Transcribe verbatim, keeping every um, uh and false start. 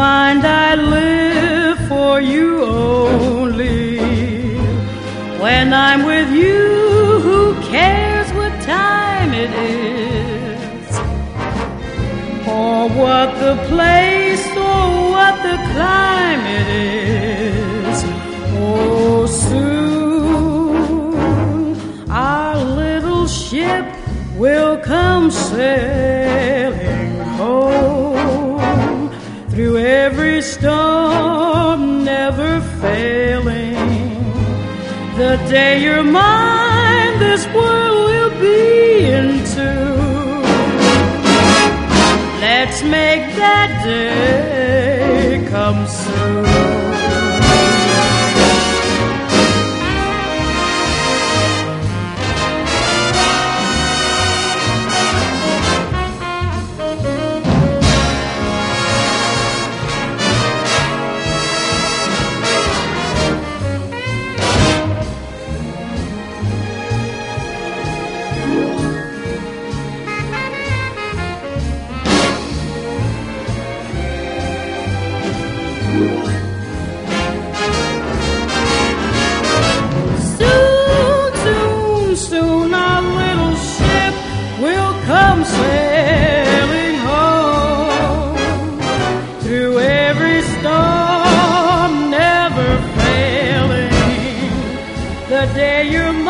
find I live for you only. When I'm with you, who cares what time it is, or what the place, or what the climate is. Oh, soon our little ship will come sailing home, through every storm, never failing. The day you're mine, this world will be in tune. Let's make that day come soon. Soon, soon, soon our little ship will come sailing home, through every storm, never failing. The day you're